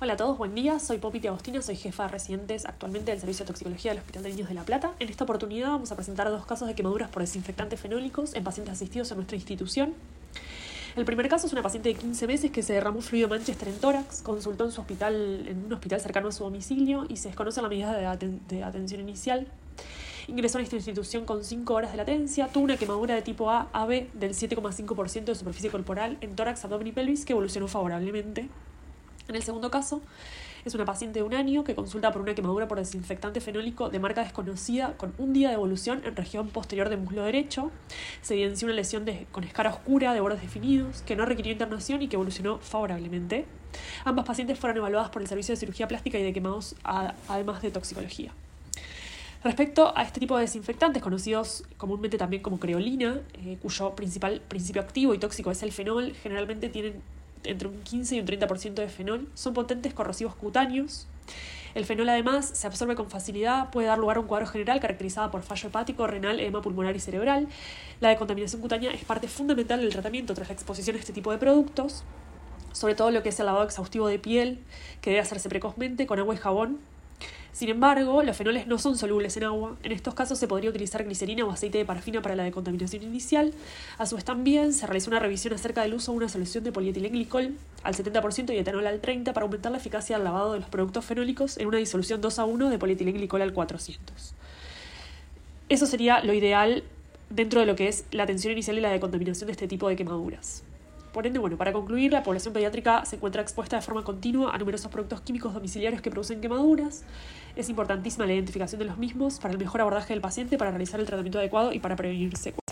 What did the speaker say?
Hola a todos, buen día. Soy Popiti Agostina, soy jefa de residentes actualmente del Servicio de Toxicología del Hospital de Niños de La Plata. En esta oportunidad vamos a presentar 2 casos de quemaduras por desinfectantes fenólicos en pacientes asistidos en nuestra institución. El primer caso es una paciente de 15 meses que se derramó fluido Manchester en tórax, consultó en un hospital cercano a su domicilio y se desconoce la medida de atención inicial. Ingresó a esta institución con 5 horas de latencia, tuvo una quemadura de tipo A-AB del 7,5% de superficie corporal en tórax, abdomen y pelvis que evolucionó favorablemente. En el segundo caso, es una paciente de 1 año que consulta por una quemadura por desinfectante fenólico de marca desconocida con 1 día de evolución en región posterior del muslo derecho. Se evidenció una lesión con escara oscura de bordes definidos que no requirió internación y que evolucionó favorablemente. Ambas pacientes fueron evaluadas por el Servicio de Cirugía Plástica y de Quemados, además de toxicología. Respecto a este tipo de desinfectantes, conocidos comúnmente también como creolina, cuyo principal principio activo y tóxico es el fenol, generalmente tienen entre un 15 y un 30% de fenol, son potentes corrosivos cutáneos. El fenol además se absorbe con facilidad, puede dar lugar a un cuadro general caracterizado por fallo hepático, renal, edema pulmonar y cerebral. La decontaminación cutánea es parte fundamental del tratamiento tras la exposición a este tipo de productos, sobre todo lo que es el lavado exhaustivo de piel, que debe hacerse precozmente con agua y jabón. Sin embargo, los fenoles no son solubles en agua. En estos casos se podría utilizar glicerina o aceite de parafina para la decontaminación inicial. A su vez también se realizó una revisión acerca del uso de una solución de polietilenglicol al 70% y etanol al 30% para aumentar la eficacia del lavado de los productos fenólicos en una disolución 2:1 de polietilenglicol al 400. Eso sería lo ideal dentro de lo que es la atención inicial y la decontaminación de este tipo de quemaduras. Por ende, para concluir, la población pediátrica se encuentra expuesta de forma continua a numerosos productos químicos domiciliarios que producen quemaduras. Es importantísima la identificación de los mismos para el mejor abordaje del paciente, para realizar el tratamiento adecuado y para prevenir secuelas.